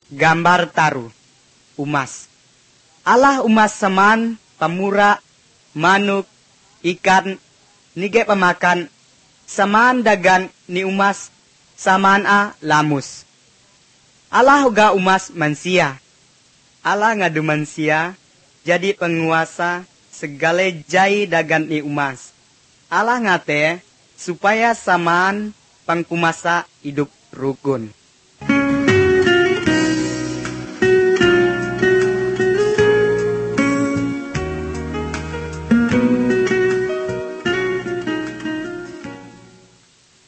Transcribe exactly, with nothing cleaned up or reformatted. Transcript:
gambar taru, umas. Allah umas saman, pamura, manuk, ikan, nige pamakan, saman dagan ni umas, saman a lamus. Allah uga umas mansia. Allah ngadu mansia, jadi penguasa segala jai dagan ni umas. Allah ngate supaya saman pangkumasa hidup rukun.